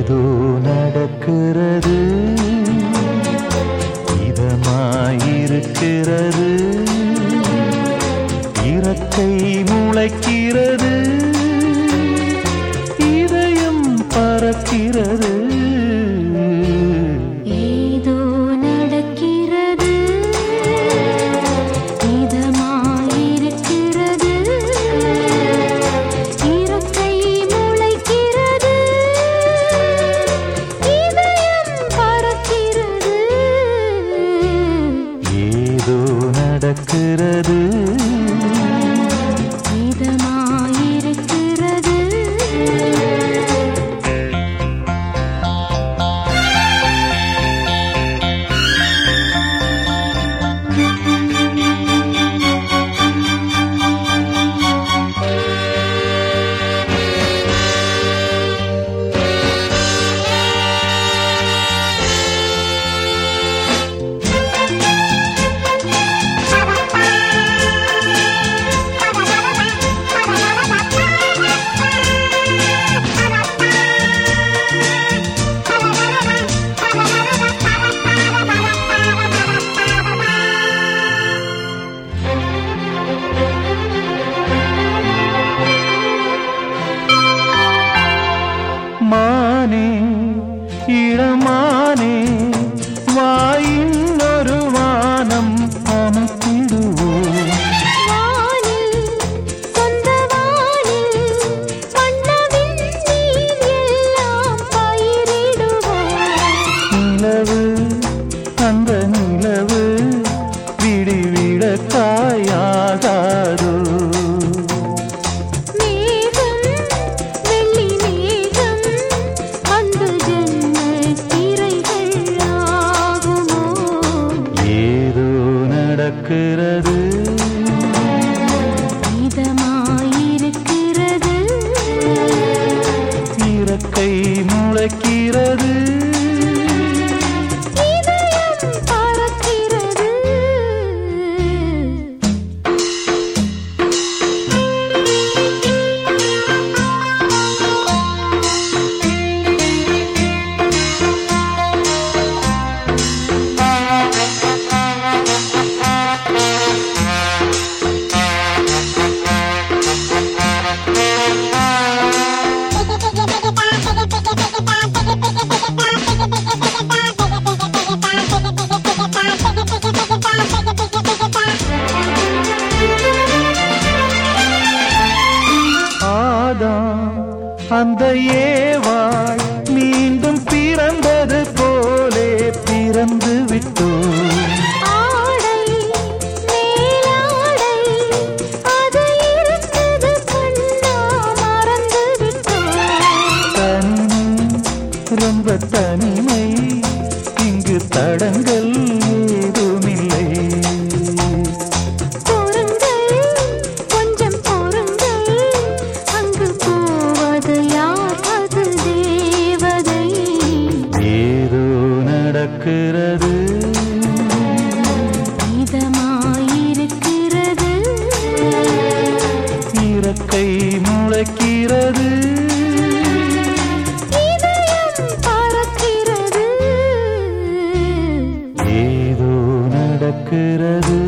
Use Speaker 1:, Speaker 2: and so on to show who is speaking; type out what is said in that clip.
Speaker 1: ஏதோ நடக்கிறது, இதமாயிருக்கிறது, இறக்கை முளைக்கிறது, இதயம் பறக்கிறது.
Speaker 2: ஏதோ நடக்கிறது, இதமாயிருக்கிறது, இறக்கை முளைக்கிறது, இதயம் பறக்கிறது.
Speaker 1: ஏதோ நடக்கிறது,
Speaker 2: இதமாயிருக்கிறது.
Speaker 1: மானே இளமானே வாயின் ஒரு வானம் அமைத்திடுவோம்.
Speaker 2: வானில் சொந்த வானில் வண்ணவின் நீர் எல்லாம் பயிரிடுவோம்.
Speaker 1: நிலவு அந்த நிலவு விடிவிட காயாகாதோ.
Speaker 2: மேகம் வெள்ளி மேகம் வந்து ஜன்னல் திரைகள் ஆகுமோ.
Speaker 1: ஏதோ நடக்கிறது,
Speaker 2: இதமாயிருக்கிறது,
Speaker 1: இறக்கை முளைக்கிறது,
Speaker 2: இதயம் பறக்கிறது.
Speaker 1: ஆதாம் அந்த ஏவாள் மீண்டும் பிறந்தது போலே பிறந்து விட்டோம்.
Speaker 2: ஆடை மேலாடை அது இருந்தது கண்ணா மறந்து விட்டோம்.
Speaker 1: தனிமை ரொம்ப தனிமை, இங்கு தடங்கள் ஏதுமில்லை.
Speaker 2: பொறுங்கள் கொஞ்சம் பொறுங்கள், அங்கு போவது யார் அது தேவதை.
Speaker 1: ஏதோ நடக்கிறது,
Speaker 2: இதமாயிருக்கிறது,
Speaker 1: இறக்கை முளைக்கிறது,
Speaker 2: இதயம் பறக்கிறது.
Speaker 1: ஏதோ நடக்கிறது.